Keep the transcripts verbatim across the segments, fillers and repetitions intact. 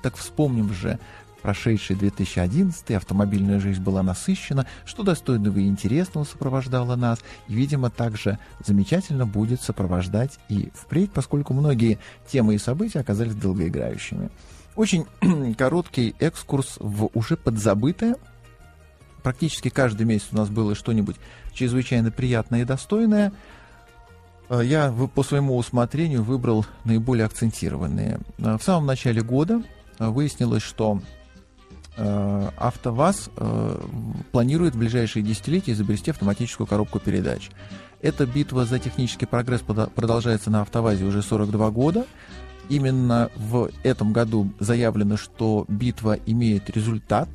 Так вспомним же прошедший две тысячи одиннадцатый, автомобильная жизнь была насыщена, что достойного и интересного сопровождало нас, и, видимо, также замечательно будет сопровождать и впредь, поскольку многие темы и события оказались долгоиграющими. Очень короткий экскурс в уже подзабытое. Практически каждый месяц у нас было что-нибудь чрезвычайно приятное и достойное. Я по своему усмотрению выбрал наиболее акцентированные. В самом начале года выяснилось, что АвтоВАЗ планирует в ближайшие десятилетия изобрести автоматическую коробку передач. Эта битва за технический прогресс продолжается на АвтоВАЗе уже сорок два года. Именно в этом году заявлено, что битва имеет результат,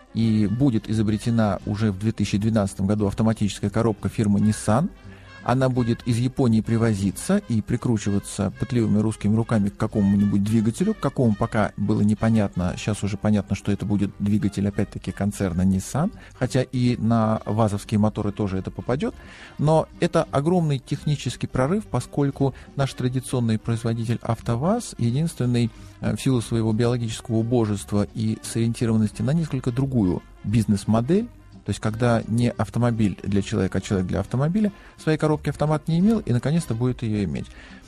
и будет изобретена уже в две тысячи двенадцатом году автоматическая коробка фирмы Nissan. Она будет из Японии привозиться и прикручиваться пытливыми русскими руками к какому-нибудь двигателю, к какому пока было непонятно. Сейчас уже понятно, что это будет двигатель, опять-таки, концерна Nissan, хотя и на вазовские моторы тоже это попадет. Но это огромный технический прорыв, поскольку наш традиционный производитель АвтоВАЗ, единственный в силу своего биологического убожества и сориентированности на несколько другую бизнес-модель, то есть когда не автомобиль для человека, а человек для автомобиля, своей коробки автомат не имел и наконец-то будет ее иметь.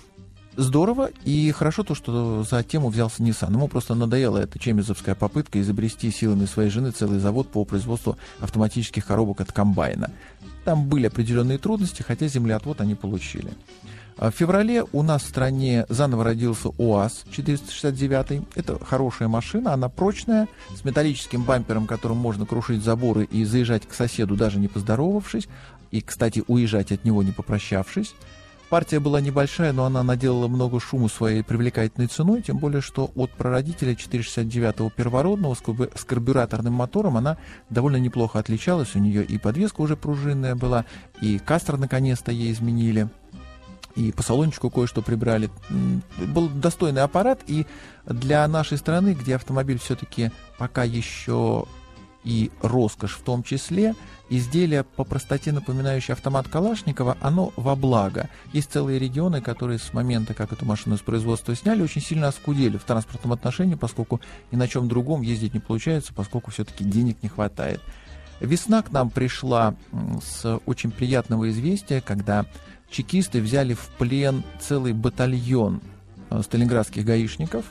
Здорово, и хорошо то, что за тему взялся Nissan. Ему просто надоела эта чемизовская попытка изобрести силами своей жены целый завод по производству автоматических коробок от комбайна. Там были определенные трудности, хотя землеотвод они получили. В феврале у нас в стране заново родился УАЗ четыреста шестьдесят девять. Это хорошая машина, она прочная, с металлическим бампером, которым можно крушить заборы и заезжать к соседу, даже не поздоровавшись. И, кстати, уезжать от него, не попрощавшись. Партия была небольшая, но она наделала много шума своей привлекательной ценой, тем более, что от прародителя четыреста шестьдесят девять первородного с карбюраторным мотором она довольно неплохо отличалась. У нее и подвеска уже пружинная была, и кастер наконец-то ей изменили. И по салончику кое-что прибрали. Был достойный аппарат, и для нашей страны, где автомобиль все-таки пока еще и роскошь в том числе, изделие по простоте, напоминающее автомат Калашникова, оно во благо. Есть целые регионы, которые с момента, как эту машину с производства сняли, очень сильно оскудели в транспортном отношении, поскольку ни на чем другом ездить не получается, поскольку все-таки денег не хватает. Весна к нам пришла с очень приятного известия, когда чекисты взяли в плен целый батальон сталинградских гаишников.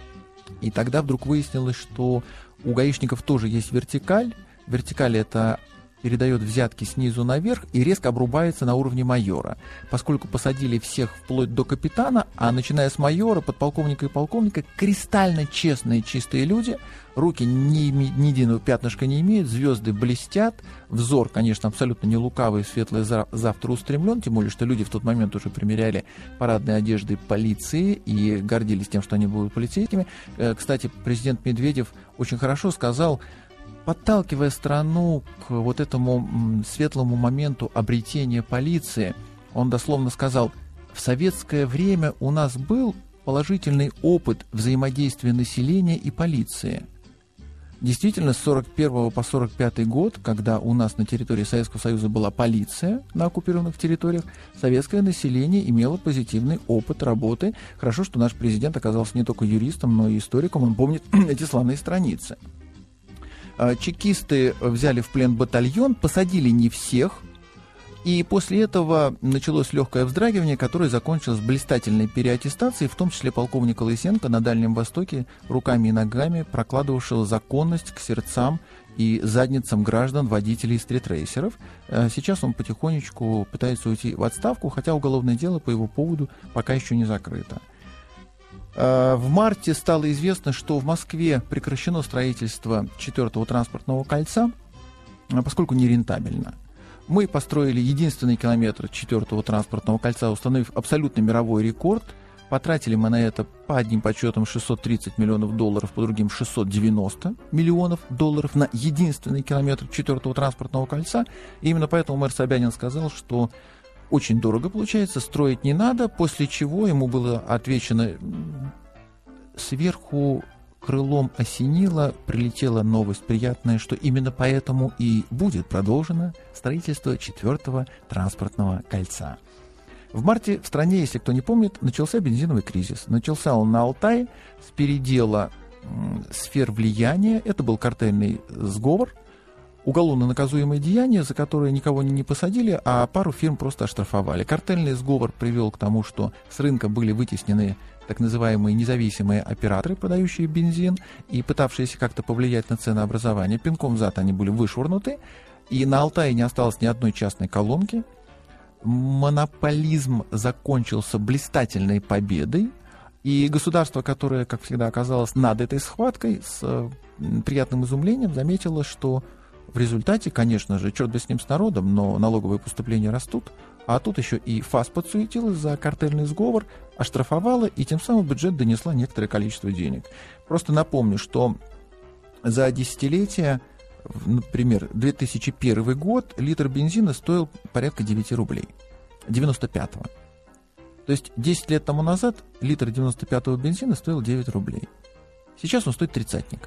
И тогда вдруг выяснилось, что у гаишников тоже есть вертикаль. Вертикаль — это передает взятки снизу наверх и резко обрубается на уровне майора. Поскольку посадили всех вплоть до капитана, а начиная с майора, подполковника и полковника, кристально честные, чистые люди, руки ни, ни единого пятнышка не имеют, звезды блестят, взор, конечно, абсолютно не лукавый, светлый за, завтра устремлен, тем более, что люди в тот момент уже примеряли парадные одежды полиции и гордились тем, что они будут полицейскими. Кстати, президент Медведев очень хорошо сказал, подталкивая страну к вот этому светлому моменту обретения полиции, он дословно сказал: в советское время у нас был положительный опыт взаимодействия населения и полиции. Действительно, с сорок первого по сорок пятый год, когда у нас на территории Советского Союза была полиция на оккупированных территориях, советское население имело позитивный опыт работы. Хорошо, что наш президент оказался не только юристом, но и историком, он помнит эти славные страницы. Чекисты взяли в плен батальон, посадили не всех, и после этого началось легкое вздрагивание, которое закончилось блистательной переаттестацией, в том числе полковника Лысенко на Дальнем Востоке руками и ногами прокладывавшего законность к сердцам и задницам граждан, водителей стритрейсеров. Сейчас он потихонечку пытается уйти в отставку, хотя уголовное дело по его поводу пока еще не закрыто. В марте стало известно, что в Москве прекращено строительство четвертого транспортного кольца, поскольку нерентабельно. Мы построили единственный километр четвертого транспортного кольца, установив абсолютно мировой рекорд. Потратили мы на это по одним подсчетам шестьсот тридцать миллионов долларов, по другим шестьсот девяносто миллионов долларов на единственный километр четвертого транспортного кольца. И именно поэтому мэр Собянин сказал, что очень дорого получается, строить не надо, после чего ему было отвечено: сверху крылом осенило, прилетела новость приятная, что именно поэтому и будет продолжено строительство четвертого транспортного кольца. В марте в стране, если кто не помнит, начался бензиновый кризис. Начался он на Алтае с передела сфер влияния. Это был картельный сговор, уголовно наказуемое деяние, за которое никого не посадили, а пару фирм просто оштрафовали. Картельный сговор привел к тому, что с рынка были вытеснены так называемые независимые операторы, продающие бензин, и пытавшиеся как-то повлиять на ценообразование. Пинком зад они были вышвырнуты, и на Алтае не осталось ни одной частной колонки. Монополизм закончился блистательной победой, и государство, которое, как всегда, оказалось над этой схваткой, с приятным изумлением заметило, что в результате, конечно же, черт бы с ним с народом, но налоговые поступления растут, а тут еще и ФАС подсуетилась за картельный сговор, оштрафовала и тем самым в бюджет донесла некоторое количество денег. Просто напомню, что за десятилетие, например, две тысячи первый год, литр бензина стоил порядка девять рублей, девяносто пятого. То есть десять лет тому назад литр девяносто пятого бензина стоил девять рублей. Сейчас он стоит тридцатник.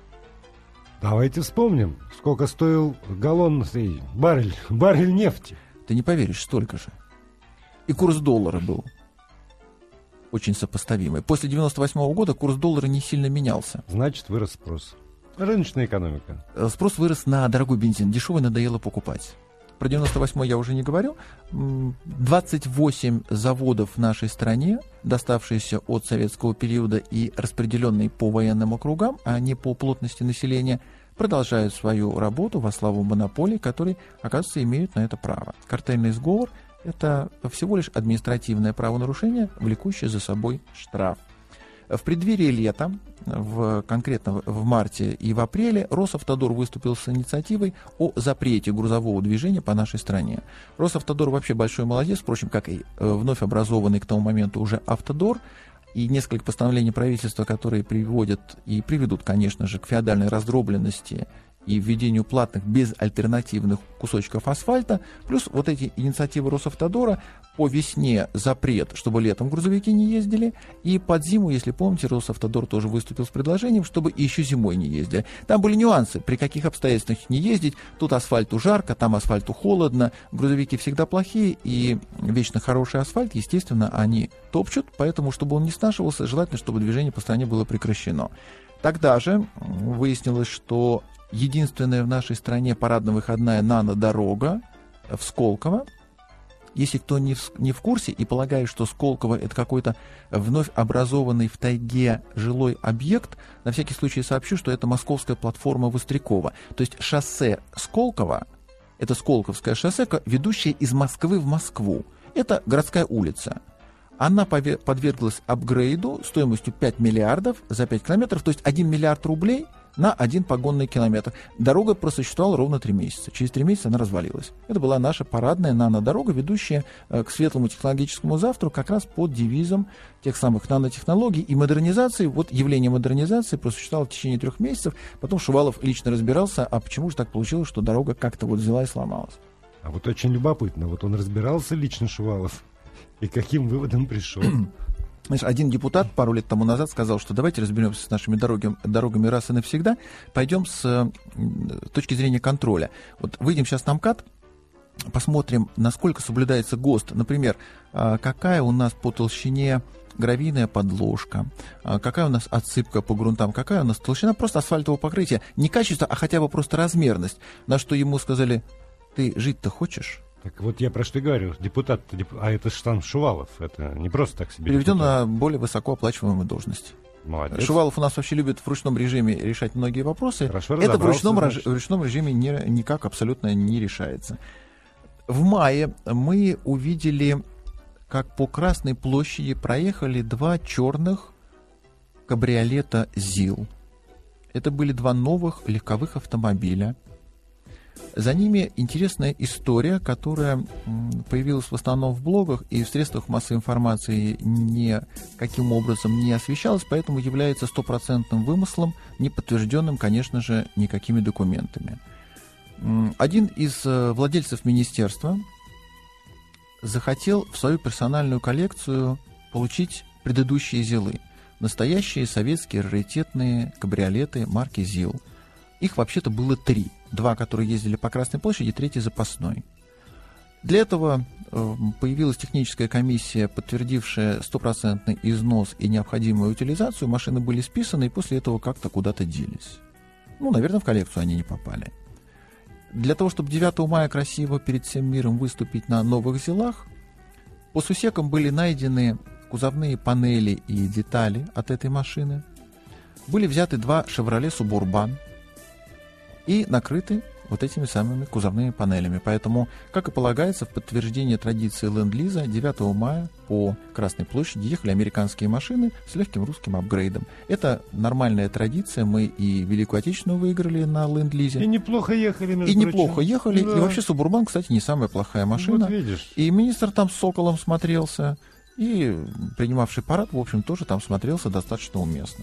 Давайте вспомним, сколько стоил галлон, баррель, баррель нефти. Ты не поверишь, столько же. И курс доллара был очень сопоставимый. После девяносто восьмого года курс доллара не сильно менялся. Значит, вырос спрос. Рыночная экономика. Спрос вырос на дорогой бензин. Дешевый надоело покупать. Про девяносто восьмой я уже не говорю. двадцать восемь заводов в нашей стране, доставшиеся от советского периода и распределенные по военным округам, а не по плотности населения, продолжают свою работу во славу монополий, которые, оказывается, имеют на это право. Картельный сговор – это всего лишь административное правонарушение, влекущее за собой штраф. В преддверии лета, в, конкретно в марте и в апреле, Росавтодор выступил с инициативой о запрете грузового движения по нашей стране. Росавтодор вообще большой молодец, впрочем, как и вновь образованный к тому моменту уже Автодор, и несколько постановлений правительства, которые приводят и приведут, конечно же, к феодальной раздробленности и введению платных безальтернативных кусочков асфальта, плюс вот эти инициативы Росавтодора: по весне запрет, чтобы летом грузовики не ездили, и под зиму, если помните, Росавтодор тоже выступил с предложением, чтобы еще зимой не ездили. Там были нюансы, при каких обстоятельствах не ездить, тут асфальту жарко, там асфальту холодно, грузовики всегда плохие, и вечно хороший асфальт, естественно, они топчут, поэтому, чтобы он не снашивался, желательно, чтобы движение по стране было прекращено. Тогда же выяснилось, что единственная в нашей стране парадно-выходная нанодорога в Сколково. Если кто не в, не в курсе и полагает, что Сколково — это какой-то вновь образованный в тайге жилой объект, на всякий случай сообщу, что это московская платформа Вострякова. То есть шоссе Сколково — это Сколковское шоссе, ведущее из Москвы в Москву. Это городская улица. Она подверглась апгрейду стоимостью пять миллиардов за пять километров, то есть один миллиард рублей на один погонный километр. Дорога просуществовала ровно три месяца. Через три месяца она развалилась. Это была наша парадная нанодорога, ведущая к светлому технологическому завтра, как раз под девизом тех самых нанотехнологий и модернизации. Вот явление модернизации просуществовало в течение трех месяцев. Потом Шувалов лично разбирался, а почему же так получилось, что дорога как-то вот взяла и сломалась. А вот очень любопытно. Вот он разбирался лично, Шувалов, и каким выводом пришел? Знаешь, один депутат пару лет тому назад сказал, что давайте разберемся с нашими дорогами, дорогами раз и навсегда, пойдем с, с точки зрения контроля. Вот выйдем сейчас на МКАД, посмотрим, насколько соблюдается ГОСТ. Например, какая у нас по толщине гравийная подложка, какая у нас отсыпка по грунтам, какая у нас толщина просто асфальтового покрытия. Не качество, а хотя бы просто размерность. На что ему сказали: ты жить-то хочешь? Так вот я про что и говорю. Депутат, а это штамп Шувалов. Это не просто так себе. Переведен депутат. на более высокооплачиваемую должность. Молодец. Шувалов у нас вообще любит в ручном режиме решать многие вопросы. Хорошо это в ручном, значит. в ручном режиме не, никак абсолютно не решается. В мае мы увидели, как по Красной площади проехали два черных кабриолета ЗИЛ. Это были два новых легковых автомобиля. За ними интересная история, которая появилась в основном в блогах и в средствах массовой информации никаким образом не освещалась, поэтому является стопроцентным вымыслом, не подтвержденным, конечно же, никакими документами. Один из владельцев министерства захотел в свою персональную коллекцию получить предыдущие ЗИЛы. Настоящие советские раритетные кабриолеты марки ЗИЛ. Их вообще-то было три. Два, которые ездили по Красной площади, третий запасной. Для этого появилась техническая комиссия, подтвердившая стопроцентный износ и необходимую утилизацию. Машины были списаны и после этого как-то куда-то делись. Ну, наверное, в коллекцию они не попали. Для того, чтобы девятого мая красиво перед всем миром выступить на Новых Зелах, по сусекам были найдены кузовные панели и детали от этой машины. Были взяты два «Шевроле Субурбан» и накрыты вот этими самыми кузовными панелями. Поэтому, как и полагается, в подтверждение традиции Ленд-Лиза девятого мая по Красной площади ехали американские машины с легким русским апгрейдом. Это нормальная традиция. Мы и Великую Отечественную выиграли на Ленд-Лизе. И неплохо ехали, между И прочим. неплохо ехали. Да. И вообще Субурбан, кстати, не самая плохая машина. Вот видишь. И министр там с соколом смотрелся, и принимавший парад, в общем, тоже там смотрелся достаточно уместно.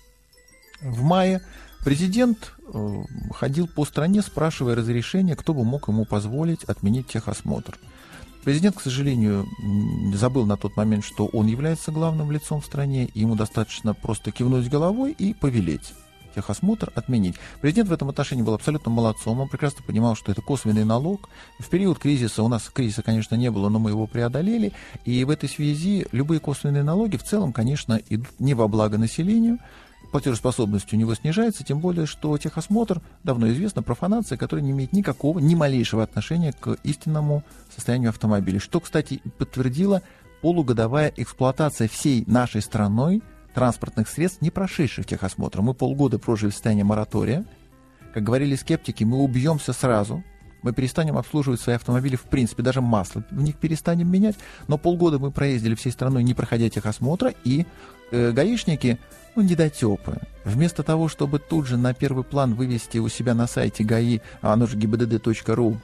В мае президент э, ходил по стране, спрашивая разрешения, кто бы мог ему позволить отменить техосмотр. Президент, к сожалению, забыл на тот момент, что он является главным лицом в стране, и ему достаточно просто кивнуть головой и повелеть техосмотр отменить. Президент в этом отношении был абсолютно молодцом, он прекрасно понимал, что это косвенный налог. В период кризиса, у нас кризиса, конечно, не было, но мы его преодолели, и в этой связи любые косвенные налоги в целом, конечно, идут не во благо населению, платежеспособность у него снижается, тем более, что техосмотр, давно известно, профанация, которая не имеет никакого, ни малейшего отношения к истинному состоянию автомобиля. Что, кстати, подтвердила полугодовая эксплуатация всей нашей страной транспортных средств, не прошедших техосмотр. Мы полгода прожили в состоянии моратория. Как говорили скептики, мы убьемся сразу. Мы перестанем обслуживать свои автомобили, в принципе, даже масло в них перестанем менять. Но полгода мы проездили всей страной, не проходя техосмотра, и э, гаишники, ну, недотепы. Вместо того, чтобы тут же на первый план вывести у себя на сайте ГАИ, а оно же ги бэ дэ дэ точка ру,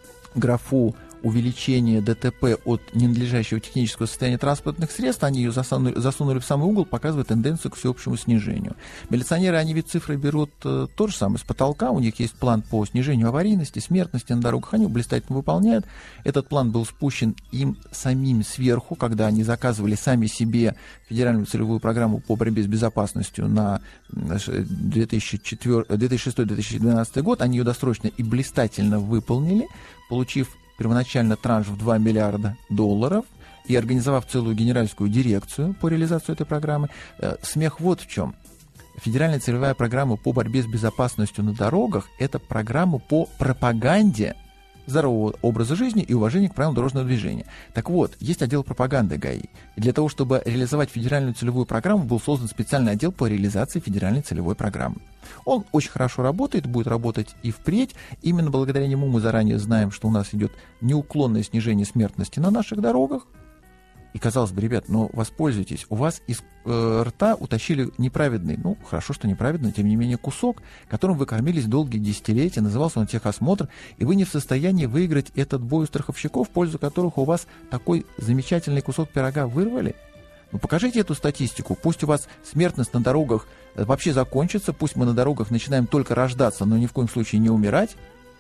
графу увеличение ДТП от ненадлежащего технического состояния транспортных средств, они ее засунули, засунули в самый угол, показывая тенденцию к всеобщему снижению. Милиционеры, они ведь цифры берут э, то же самое с потолка, у них есть план по снижению аварийности, смертности на дорогах, они блистательно выполняют. Этот план был спущен им самим сверху, когда они заказывали сами себе федеральную целевую программу по борьбе с безопасностью на две тысячи шестой — две тысячи двенадцатый год, они ее досрочно и блистательно выполнили, получив первоначально транш в два миллиарда долларов и организовав целую генеральскую дирекцию по реализации этой программы. Смех вот в чем. Федеральная целевая программа по борьбе с безопасностью на дорогах – это программа по пропаганде здорового образа жизни и уважения к правилам дорожного движения. Так вот, есть отдел пропаганды ГАИ. И для того, чтобы реализовать федеральную целевую программу, был создан специальный отдел по реализации федеральной целевой программы. Он очень хорошо работает, будет работать и впредь. Именно благодаря нему мы заранее знаем, что у нас идет неуклонное снижение смертности на наших дорогах. И, казалось бы, ребят, ну, воспользуйтесь. У вас из э, рта утащили неправедный, ну, хорошо, что неправедный, тем не менее, кусок, которым вы кормились долгие десятилетия, назывался он техосмотр, и вы не в состоянии выиграть этот бой у страховщиков, в пользу которых у вас такой замечательный кусок пирога вырвали. Ну, покажите эту статистику. Пусть у вас смертность на дорогах вообще закончится, пусть мы на дорогах начинаем только рождаться, но ни в коем случае не умирать.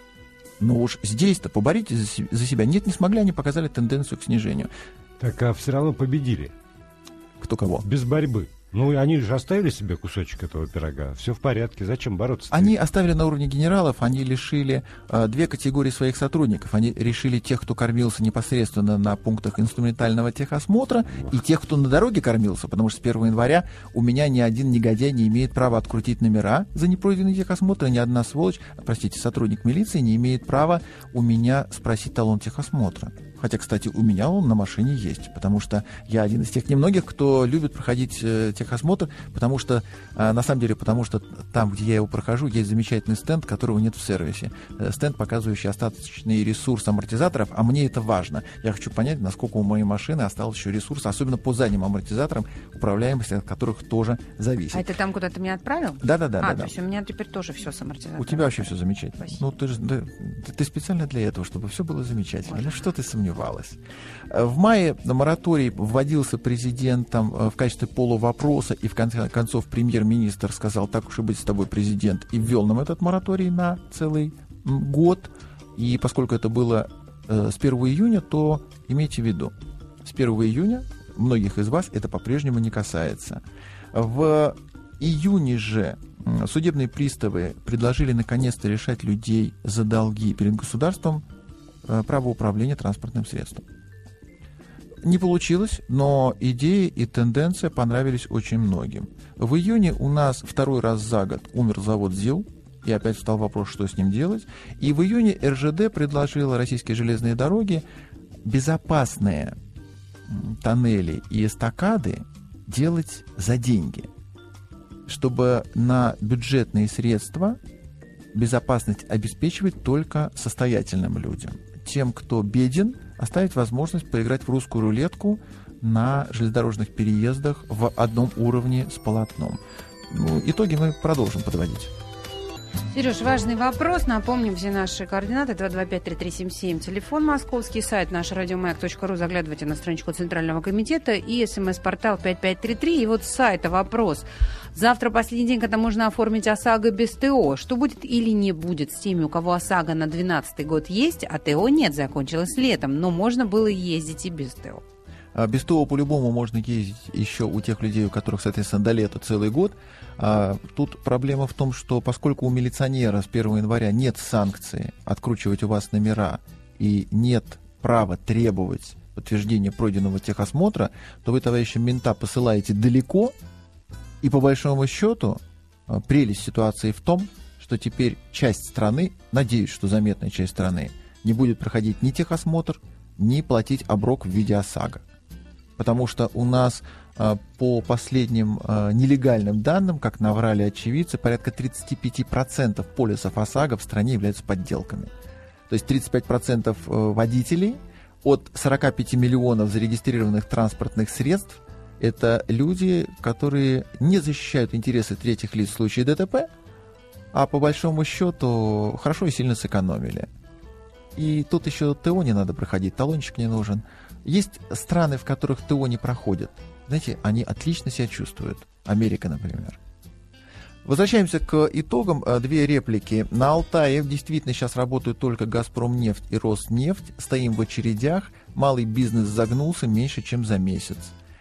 Но уж здесь-то поборитесь за себя. Нет, не смогли, они показали тенденцию к снижению. Так, а все равно победили. Кто кого? Без борьбы. Ну, они же оставили себе кусочек этого пирога. Все в порядке. Зачем бороться? Они оставили на уровне генералов, они лишили э, две категории своих сотрудников. Они решили тех, кто кормился непосредственно на пунктах инструментального техосмотра, Ох. и тех, кто на дороге кормился, потому что с первого января у меня ни один негодяй не имеет права открутить номера за непройденный техосмотр, и ни одна сволочь, простите, сотрудник милиции не имеет права у меня спросить талон техосмотра. Хотя, кстати, у меня он на машине есть, потому что я один из тех немногих, кто любит проходить э, техосмотр, потому что, э, на самом деле, потому что там, где я его прохожу, есть замечательный стенд, которого нет в сервисе. Э, стенд, показывающий остаточный ресурс амортизаторов, а мне это важно. Я хочу понять, насколько у моей машины осталось еще ресурс, особенно по задним амортизаторам, управляемость от которых тоже зависит. А это там, куда ты меня отправил? Да-да-да. А, да, то да. есть у меня теперь тоже все с амортизатором. У тебя вообще все замечательно. Спасибо. Ну, ты же да, ты специально для этого, чтобы все было замечательно. Можно. Ну, что ты сомневаешься? В мае мораторий вводился президентом в качестве полувопроса, и в конце концов премьер-министр сказал: так уж и быть с тобой, президент, и ввел нам этот мораторий на целый год. И поскольку это было с первого июня, то имейте в виду, с первого июня многих из вас это по-прежнему не касается. В июне же судебные приставы предложили наконец-то решать людей за долги перед государством право управления транспортным средством. Не получилось, но идеи и тенденция понравились очень многим. В июне у нас второй раз за год умер завод ЗИЛ, и опять встал вопрос, что с ним делать. И в июне эр жэ дэ предложила Российские железные дороги безопасные тоннели и эстакады делать за деньги, чтобы на бюджетные средства безопасность обеспечивать только состоятельным людям. Тем, кто беден, оставить возможность поиграть в русскую рулетку на железнодорожных переездах в одном уровне с полотном. Ну, итоги мы продолжим подводить. Сереж, важный вопрос. Напомним все наши координаты. два два пять три три семь семь. Телефон московский, сайт наш радиомаяк точка ру. Заглядывайте на страничку Центрального комитета и смс-портал пять пять три три. И вот с сайта вопрос. Завтра последний день, когда можно оформить ОСАГО без ТО. Что будет или не будет с теми, у кого ОСАГО на двенадцатый год есть, а ТО нет, закончилось летом. Но можно было ездить и без ТО. Без ТО по-любому можно ездить еще у тех людей, у которых, соответственно, до лета целый год. Тут проблема в том, что поскольку у милиционера с первого января нет санкции откручивать у вас номера и нет права требовать подтверждения пройденного техосмотра, то вы, товарищи мента, посылаете далеко, и по большому счету прелесть ситуации в том, что теперь часть страны, надеюсь, что заметная часть страны, не будет проходить ни техосмотр, ни платить оброк в виде ОСАГО. Потому что у нас э, по последним э, нелегальным данным, как наврали очевидцы, порядка тридцать пять процентов полисов ОСАГО в стране являются подделками. То есть тридцать пять процентов э, водителей от сорок пять миллионов зарегистрированных транспортных средств — это люди, которые не защищают интересы третьих лиц в случае ДТП, а по большому счету хорошо и сильно сэкономили. И тут еще ТО не надо проходить, талончик не нужен. Есть страны, в которых ТО не проходят. Знаете, они отлично себя чувствуют. Америка, например. Возвращаемся к итогам. Две реплики. На Алтае действительно сейчас работают только «Газпромнефть» и «Роснефть». Стоим в очередях. Малый бизнес загнулся меньше, чем за месяц.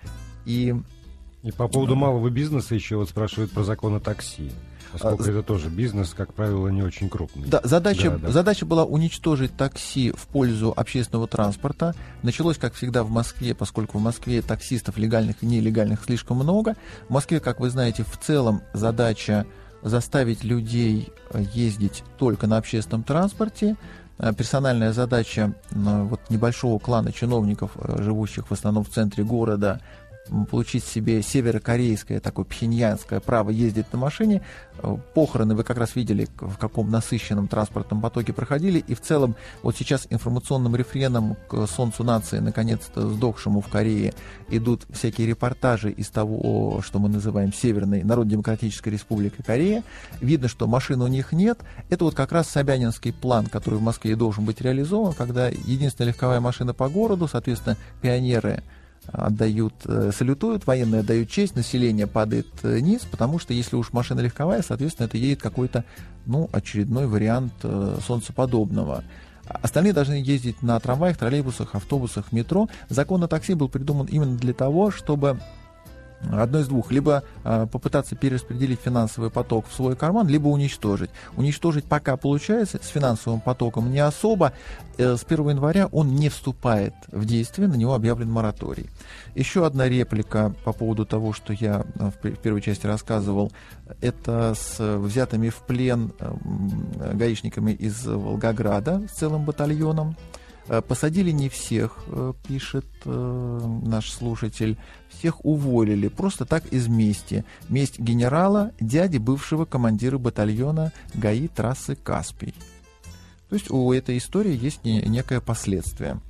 И, и по поводу малого бизнеса еще вот спрашивают про закон о такси. Поскольку а, это тоже бизнес, как правило, не очень крупный. Да, задача, да, да. задача была уничтожить такси в пользу общественного транспорта. Началось, как всегда, в Москве, поскольку в Москве таксистов легальных и нелегальных слишком много. В Москве, как вы знаете, в целом задача заставить людей ездить только на общественном транспорте. Персональная задача вот, небольшого клана чиновников, живущих в основном в центре города, получить себе северокорейское, такое пхеньянское право ездить на машине. Похороны вы как раз видели, в каком насыщенном транспортном потоке проходили. И в целом вот сейчас информационным рефреном к солнцу нации, наконец-то сдохшему в Корее, идут всякие репортажи из того, что мы называем Северной Народно-Демократической Республикой Корея. Видно, что машин у них нет. Это вот как раз собянинский план, который в Москве должен быть реализован, когда единственная легковая машина по городу, соответственно, пионеры отдают, салютуют, военные отдают честь, население падает низ, потому что если уж машина легковая, соответственно, это едет какой-то, ну, очередной вариант э, солнцеподобного. Остальные должны ездить на трамваях, троллейбусах, автобусах, метро. Закон о такси был придуман именно для того, чтобы одно из двух: либо э, попытаться перераспределить финансовый поток в свой карман, либо уничтожить. Уничтожить пока получается, с финансовым потоком не особо. Э, с первого января он не вступает в действие, на него объявлен мораторий. Еще одна реплика по поводу того, что я в, в первой части рассказывал, это с взятыми в плен э, гаишниками из Волгограда с целым батальоном. Посадили не всех, пишет э, наш слушатель, всех уволили, просто так из мести. Месть генерала, дяди бывшего командира батальона ГАИ трассы Каспий. То есть у этой истории есть не, некое последствие.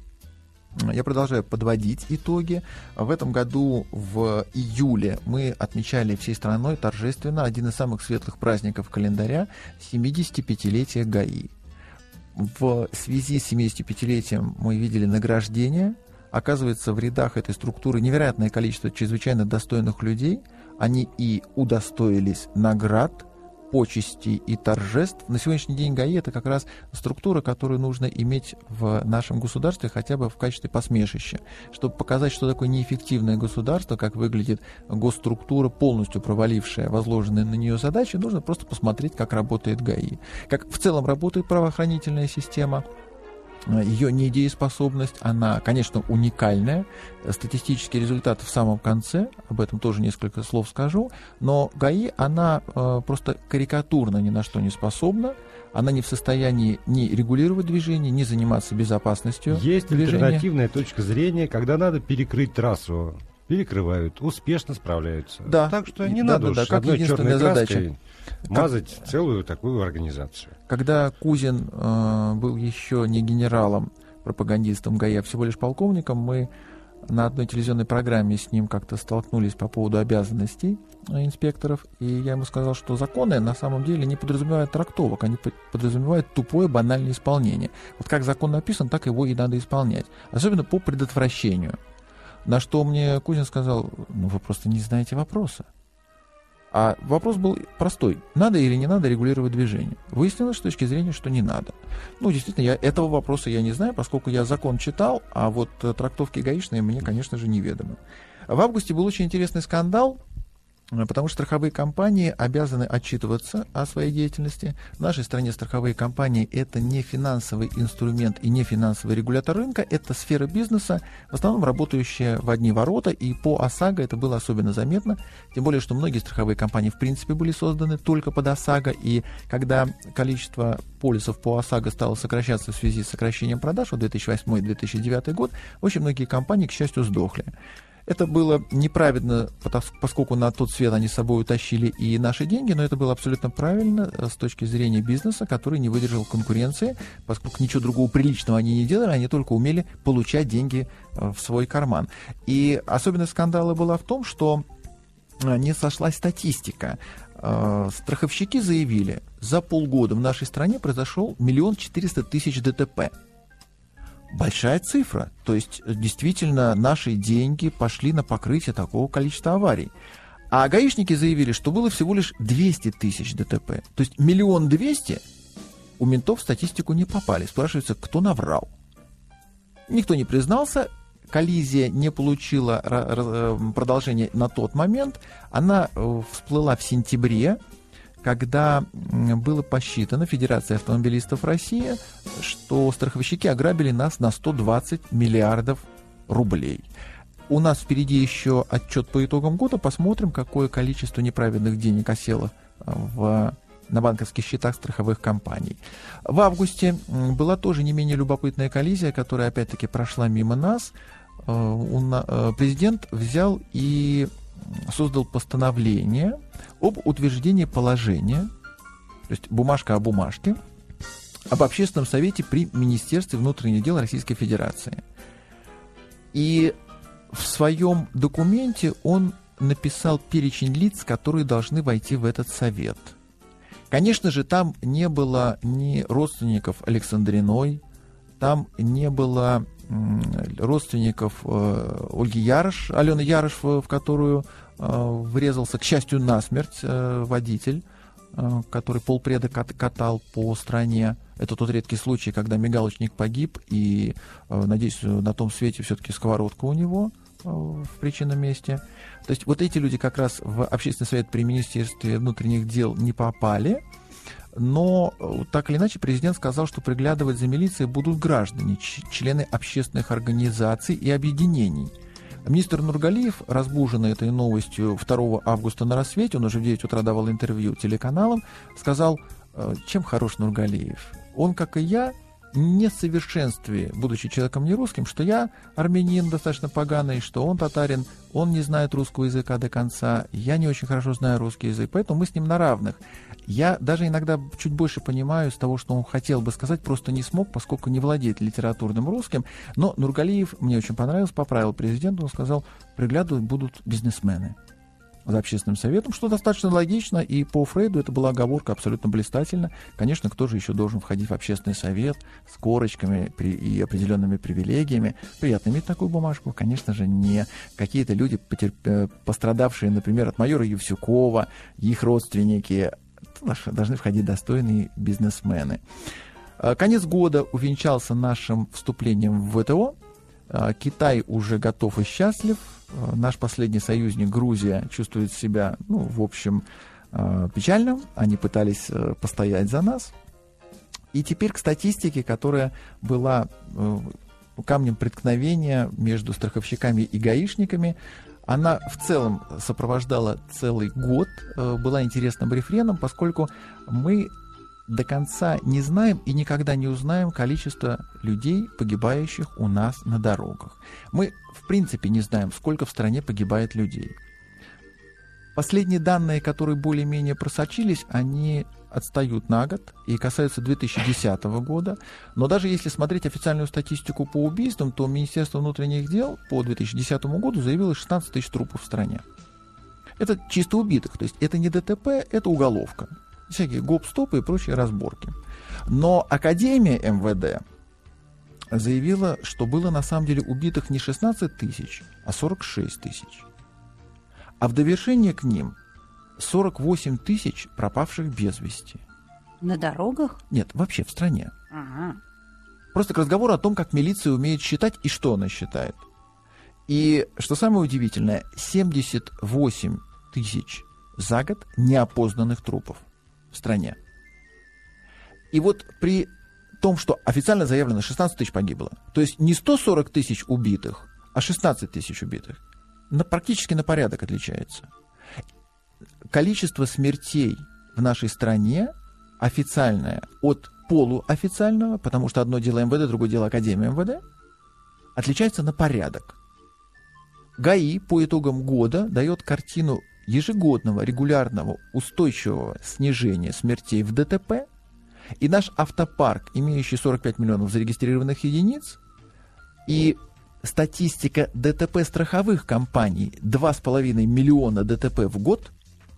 Я продолжаю подводить итоги. В этом году в июле мы отмечали всей страной торжественно один из самых светлых праздников календаря — семидесятипятилетие ГАИ. В связи с семидесятипятилетием мы видели награждение. Оказывается, в рядах этой структуры невероятное количество чрезвычайно достойных людей. Они и удостоились наград, почестей и торжеств. На сегодняшний день ГАИ — это как раз структура, которую нужно иметь в нашем государстве хотя бы в качестве посмешища, чтобы показать, что такое неэффективное государство, как выглядит госструктура, полностью провалившая возложенные на нее задачи. Нужно просто посмотреть, как работает ГАИ, как в целом работает правоохранительная система. ее недееспособность, она, конечно, уникальная. Статистические результаты в самом конце, об этом тоже несколько слов скажу, но ГАИ, она э, просто карикатурно ни на что не способна, она не в состоянии ни регулировать движение, ни заниматься безопасностью Есть движения. альтернативная точка зрения, когда надо перекрыть трассу. Перекрывают, успешно справляются. Да. Так что не да, надо да, уж да, как одной черной единственная краской задача. мазать Как... целую такую организацию. Когда Кузин э, был еще не генералом, пропагандистом ГАИ, а всего лишь полковником, мы на одной телевизионной программе с ним как-то столкнулись по поводу обязанностей инспекторов, и я ему сказал, что законы на самом деле не подразумевают трактовок, они подразумевают тупое банальное исполнение. Вот как закон написан, так его и надо исполнять, особенно по предотвращению. На что мне Кузин сказал: ну вы просто не знаете вопроса. А вопрос был простой. Надо или не надо регулировать движение? Выяснилось с точки зрения, что не надо. Ну, действительно, я, этого вопроса я не знаю, поскольку я закон читал, а вот трактовки гаишные мне, конечно же, неведомы. В августе был очень интересный скандал, потому что страховые компании обязаны отчитываться о своей деятельности. В нашей стране страховые компании — это не финансовый инструмент и не финансовый регулятор рынка, это сфера бизнеса, в основном работающая в одни ворота, и по ОСАГО это было особенно заметно, тем более, что многие страховые компании в принципе были созданы только под ОСАГО, и когда количество полисов по ОСАГО стало сокращаться в связи с сокращением продаж в две тысячи восьмой — две тысячи девятый год, очень многие компании, к счастью, сдохли. Это было неправедно, поскольку на тот свет они с собой утащили и наши деньги, но это было абсолютно правильно с точки зрения бизнеса, который не выдержал конкуренции, поскольку ничего другого приличного они не делали, они только умели получать деньги в свой карман. И особенность скандала была в том, что не сошлась статистика. Страховщики заявили, за полгода в нашей стране произошел миллион четыреста тысяч ДТП. Большая цифра. То есть, действительно, наши деньги пошли на покрытие такого количества аварий. А гаишники заявили, что было всего лишь двести тысяч ДТП. То есть, миллион двести у ментов в статистику не попали. Спрашивается, кто наврал? Никто не признался. Коллизия не получила продолжения на тот момент. Она всплыла в сентябре, когда было посчитано Федерацией автомобилистов России, что страховщики ограбили нас на сто двадцать миллиардов рублей. У нас впереди еще отчет по итогам года. Посмотрим, какое количество неправедных денег осело в, на банковских счетах страховых компаний. В августе была тоже не менее любопытная коллизия, которая опять-таки прошла мимо нас. Президент взял и создал постановление об утверждении положения, то есть бумажка о бумажке, об общественном совете при Министерстве внутренних дел Российской Федерации. И в своем документе он написал перечень лиц, которые должны войти в этот совет. Конечно же, там не было ни родственников Александриной, там не было родственников э, Ольги Ярош, Алены Ярош, в, в которую э, врезался, к счастью, насмерть э, водитель, э, который полпреда кат, катал по стране. Это тот редкий случай, когда мигалочник погиб, и, э, надеюсь, на том свете все-таки сковородка у него э, в причинном месте. То есть вот эти люди как раз в Общественный совет при Министерстве внутренних дел не попали. Но так или иначе президент сказал, что приглядывать за милицией будут граждане, члены общественных организаций и объединений. Министр Нургалиев, разбуженный этой новостью второго августа на рассвете, он уже в девять утра давал интервью телеканалам, сказал, чем хорош Нургалиев. Он, как и я, не в совершенстве, будучи человеком не русским, что я армянин достаточно поганый, что он татарин, он не знает русского языка до конца, я не очень хорошо знаю русский язык, поэтому мы с ним на равных. Я даже иногда чуть больше понимаю с того, что он хотел бы сказать, просто не смог, поскольку не владеет литературным русским. Но Нургалиев мне очень понравился, поправил президента, он сказал, приглядывать будут бизнесмены за общественным советом, что достаточно логично, и по Фрейду это была оговорка абсолютно блистательна. Конечно, кто же еще должен входить в общественный совет с корочками при, и определенными привилегиями? Приятно иметь такую бумажку? Конечно же, не какие-то люди, потерп... пострадавшие, например, от майора Евсюкова, их родственники, должны входить достойные бизнесмены. Конец года увенчался нашим вступлением в ВТО. Китай уже готов и счастлив. Наш последний союзник Грузия чувствует себя, ну, в общем, печально. Они пытались постоять за нас. И теперь к статистике, которая была э, камнем преткновения между страховщиками и гаишниками. Она в целом сопровождала целый год, э, была интересным рефреном, поскольку мы до конца не знаем и никогда не узнаем количество людей, погибающих у нас на дорогах. Мы, в принципе, не знаем, сколько в стране погибает людей. Последние данные, которые более-менее просочились, они отстают на год и касаются две тысячи десятого года. Но даже если смотреть официальную статистику по убийствам, то Министерство внутренних дел по две тысячи десятому году заявило шестнадцать тысяч трупов в стране. Это чисто убитых, то есть это не ДТП, это уголовка. Всякие гоп-стопы и прочие разборки. Но Академия эм вэ дэ заявила, что было на самом деле убитых не шестнадцать тысяч, а сорок шесть тысяч. А в довершение к ним сорок восемь тысяч пропавших без вести. На дорогах? Нет, вообще в стране. Ага. Просто к разговору о том, как милиция умеет считать и что она считает. И, что самое удивительное, семьдесят восемь тысяч за год неопознанных трупов в стране. И вот при том, что официально заявлено шестнадцать тысяч погибло, то есть не сто сорок тысяч убитых, а шестнадцать тысяч убитых, на, практически на порядок отличается. Количество смертей в нашей стране официальное от полуофициального, потому что одно дело эм вэ дэ, другое дело Академия эм вэ дэ, отличается на порядок. ГАИ по итогам года дает картину ежегодного, регулярного, устойчивого снижения смертей в ДТП, и наш автопарк, имеющий сорок пять миллионов зарегистрированных единиц, и статистика ДТП страховых компаний два с половиной миллиона ДТП в год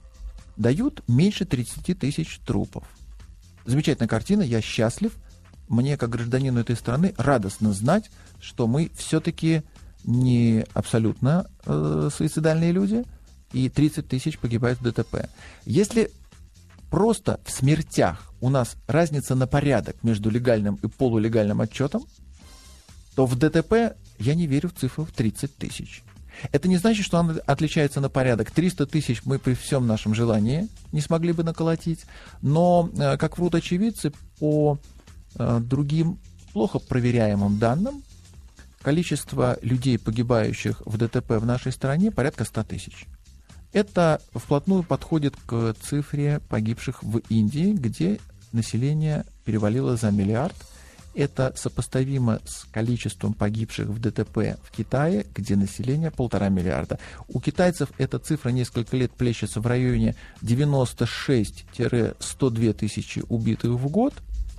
дают меньше тридцать тысяч трупов. Замечательная картина, я счастлив. Мне, как гражданину этой страны, радостно знать, что мы все-таки не абсолютно э, суицидальные люди, и тридцать тысяч погибает в ДТП. Если просто в смертях у нас разница на порядок между легальным и полулегальным отчетом, то в ДТП я не верю в цифру в тридцать тысяч. Это не значит, что она отличается на порядок. триста тысяч мы при всем нашем желании не смогли бы наколотить, но, как врут очевидцы, по э, другим плохо проверяемым данным, количество людей, погибающих в ДТП в нашей стране, порядка ста тысяч. Это вплотную подходит к цифре погибших в Индии, где население перевалило за миллиард. Это сопоставимо с количеством погибших в ДТП в Китае, где население полтора миллиарда. У китайцев эта цифра несколько лет плещется в районе девяносто шесть - сто две тысячи убитых в год.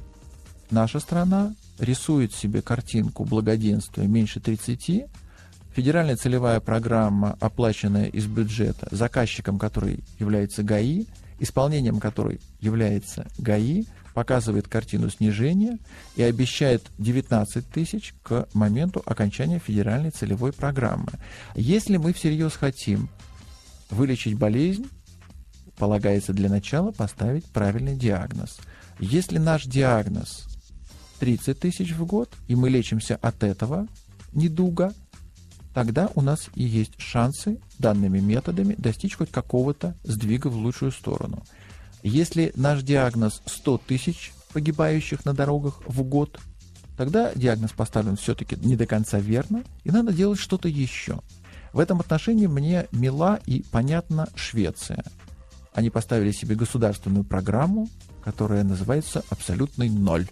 Наша страна рисует себе картинку благоденствия меньше тридцати. Федеральная целевая программа, оплаченная из бюджета, заказчиком которой является ГАИ, исполнением которой является ГАИ, показывает картину снижения и обещает девятнадцать тысяч к моменту окончания федеральной целевой программы. Если мы всерьез хотим вылечить болезнь, полагается для начала поставить правильный диагноз. Если наш диагноз тридцать тысяч в год, и мы лечимся от этого недуга, тогда у нас и есть шансы данными методами достичь хоть какого-то сдвига в лучшую сторону. Если наш диагноз сто тысяч погибающих на дорогах в год, тогда диагноз поставлен все-таки не до конца верно, и надо делать что-то еще. В этом отношении мне мила и понятна Швеция. Они поставили себе государственную программу, которая называется «Абсолютный ноль».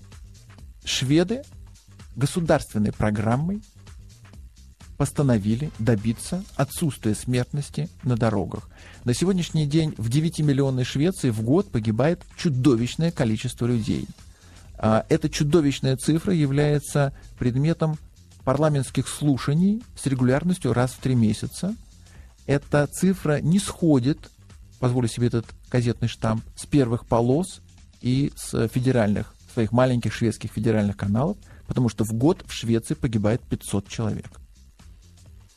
Шведы государственной программой постановили добиться отсутствия смертности на дорогах. На сегодняшний день в девятимиллионной Швеции в год погибает чудовищное количество людей. Эта чудовищная цифра является предметом парламентских слушаний с регулярностью раз в три месяца. Эта цифра не сходит, позволю себе этот газетный штамп, с первых полос и с федеральных, своих маленьких шведских федеральных каналов, потому что в год в Швеции погибает пятьсот человек.